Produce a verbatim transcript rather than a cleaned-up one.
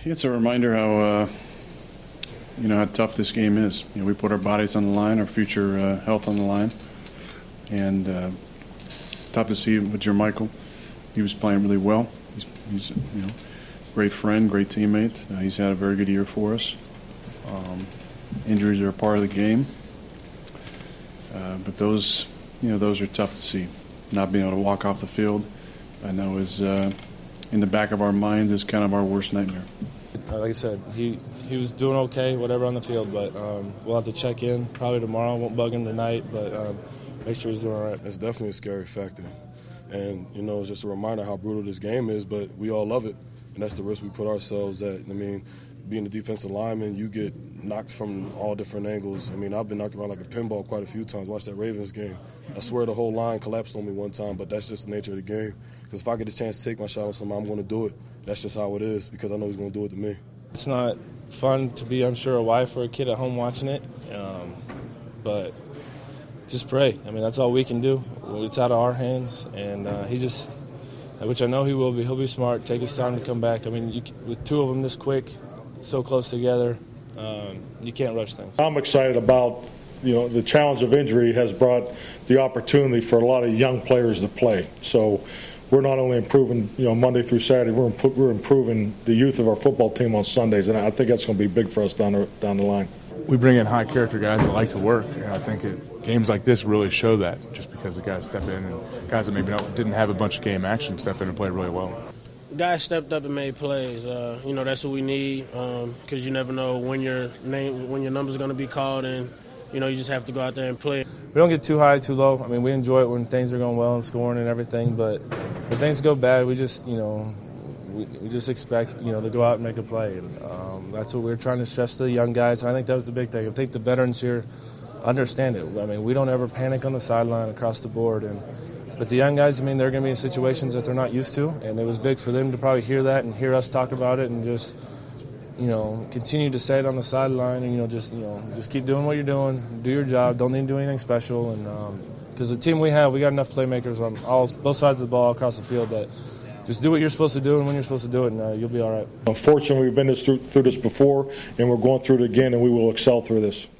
It's a reminder how uh, you know how tough this game is. You know, we put our bodies on the line, our future uh, health on the line, and uh, tough to see with Jermichael. He was playing really well. He's, he's you know, great friend, great teammate. Uh, he's had a very good year for us. Um, injuries are a part of the game, uh, but those you know those are tough to see. Not being able to walk off the field, I know is uh, in the back of our minds is kind of our worst nightmare. Like I said, he, he was doing okay, whatever on the field, but um, we'll have to check in probably tomorrow. Won't bug him tonight, but um, make sure he's doing all right. It's definitely a scary factor. And, you know, it's just a reminder how brutal this game is, but we all love it. And that's the risk we put ourselves at. I mean, being a defensive lineman, you get knocked from all different angles. I mean, I've been knocked around like a pinball quite a few times. Watch that Ravens game. I swear the whole line collapsed on me one time, but that's just the nature of the game. Because if I get a chance to take my shot on somebody, I'm going to do it. That's just how it is because I know he's going to do it to me. It's not fun to be, I'm sure, a wife or a kid at home watching it, um, but just pray. I mean, that's all we can do. It's out of our hands, and uh, he just, which I know he will be, he'll be smart, take his time to come back. I mean, you, with two of them this quick, so close together, um, you can't rush things. I'm excited about, you know, the challenge of injury has brought the opportunity for a lot of young players to play. So we're not only improving, you know, Monday through Saturday, we're, imp- we're improving the youth of our football team on Sundays, and I think that's going to be big for us down the, down the line. We bring in high-character guys that like to work, and I think it, games like this really show that, just because the guys step in and guys that maybe not, didn't have a bunch of game action step in and play really well. Guys stepped up and made plays. Uh, you know, that's what we need because um, you never know when your name, when your number's going to be called, and you know you just have to go out there and play. We don't get too high, too low. I mean, we enjoy it when things are going well and scoring and everything, but when things go bad, we just, you know, we, we just expect, you know, to go out and make a play. And um, that's what we're trying to stress to the young guys. And I think that was the big thing. I think the veterans here understand it. I mean, we don't ever panic on the sideline across the board. And but the young guys, I mean, they're going to be in situations that they're not used to, and it was big for them to probably hear that and hear us talk about it and just, you know, continue to say it on the sideline and, you know, just, you know, just keep doing what you're doing, do your job, don't need to do anything special. And because um, the team we have, we got enough playmakers on all both sides of the ball across the field that just do what you're supposed to do and when you're supposed to do it, and uh, you'll be all right. Unfortunately, we've been this through, through this before, and we're going through it again, and we will excel through this.